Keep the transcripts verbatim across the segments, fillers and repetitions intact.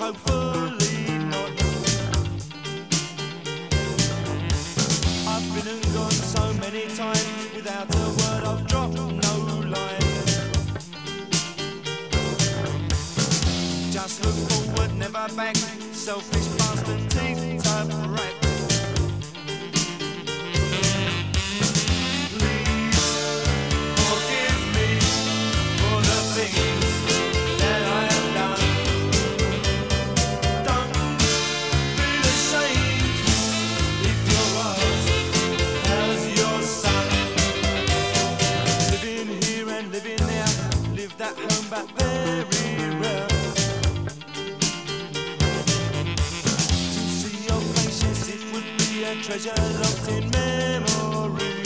hopefully not. I've been and gone so many times without a word, I've dropped no line. Just look forward, never back, selfish bastard, teeth type rat. That home but very rare. To see your face, yes, it would be a treasure locked in memory.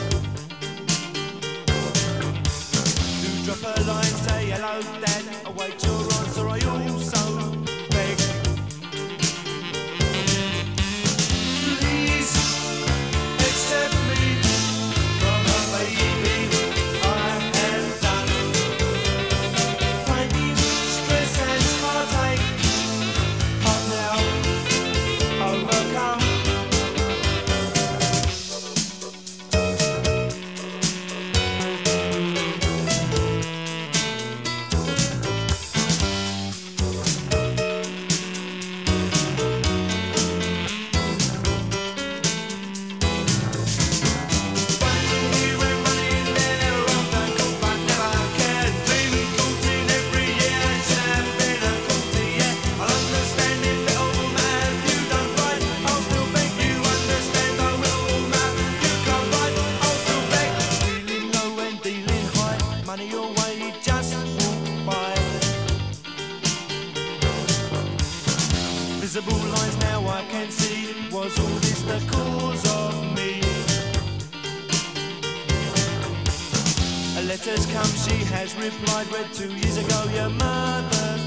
Do drop a line, say hello dad, await your answer, I also beg. Please accept me from a baby your way, just walk by. Visible lines now I can see. Was all this the cause of me? A letter's come, she has replied. Read two years ago, your mother